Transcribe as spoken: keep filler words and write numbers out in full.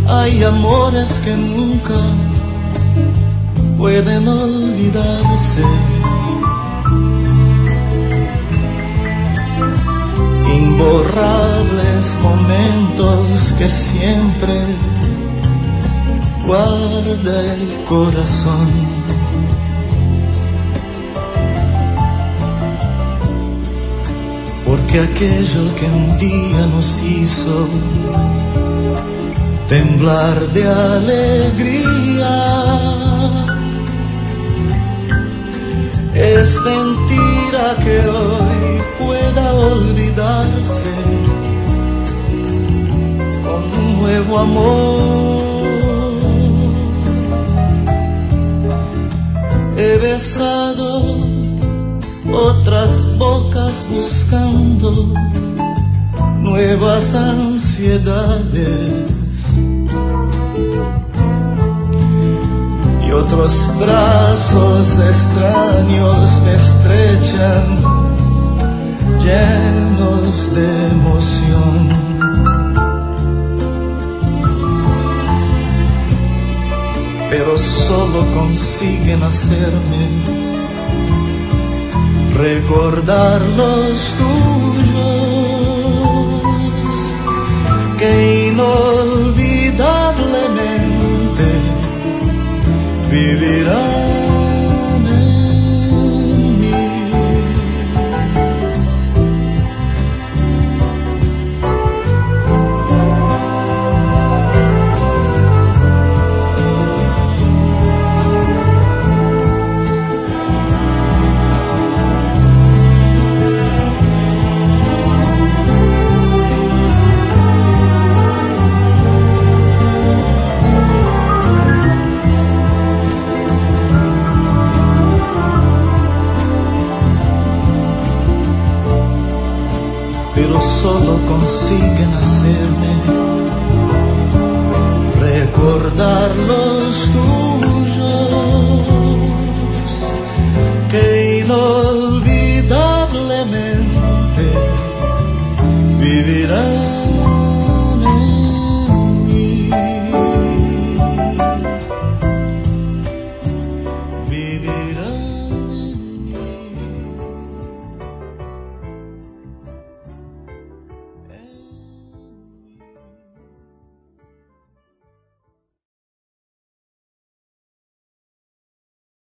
Hay amores que nunca pueden olvidarse, imborrables momentos que siempre guarda el corazón. Porque aquello que un día nos hizo temblar de alegría es mentira que hoy pueda olvidarse con un nuevo amor. He besado otras bocas buscando nuevas ansiedades, y otros brazos extraños me estrechan llenos de emoción. Pero solo consiguen hacerme recordar los tuyos, que inolvidablemente vivirán en mí. Pero solo consiguen hacerme recordarlo